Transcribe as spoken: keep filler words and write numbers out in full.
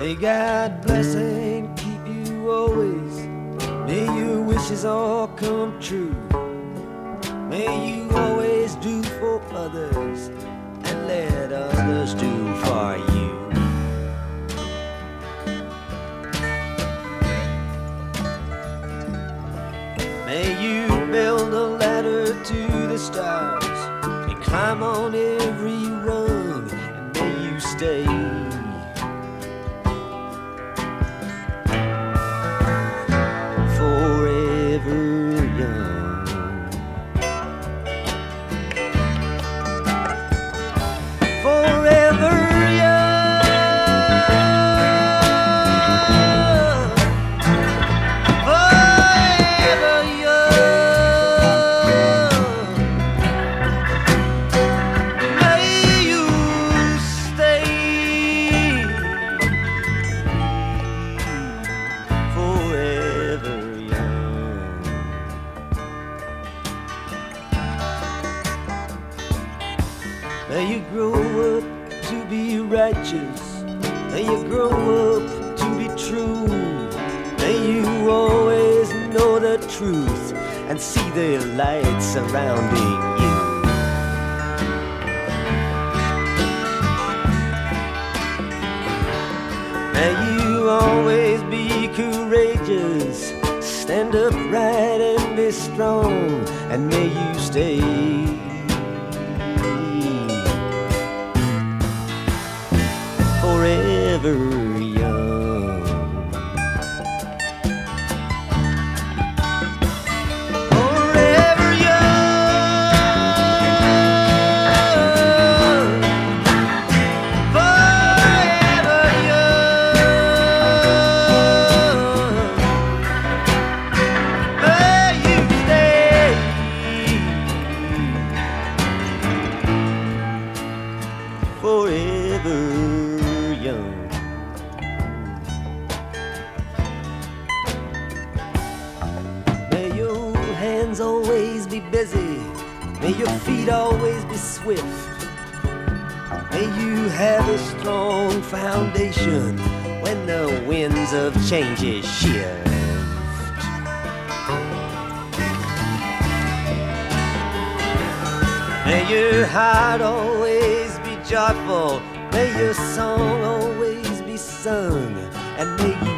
May God bless and keep you always. May your wishes all come true. May you always do for others and let others do for you. May you build a ladder to the stars and climb on every rung, and may you stay forever young. Forever May you grow up to be righteous. May you grow up to be true. May you always know the truth and see the light surrounding you. May you always be courageous. Stand upright and be strong, and may you stay forever young. Forever young. Forever young. May you stay forever young. May your hands always be busy. May your feet always be swift. May you have a strong foundation when the winds of change shift. May your heart always be joyful. May your song always be sung, and may you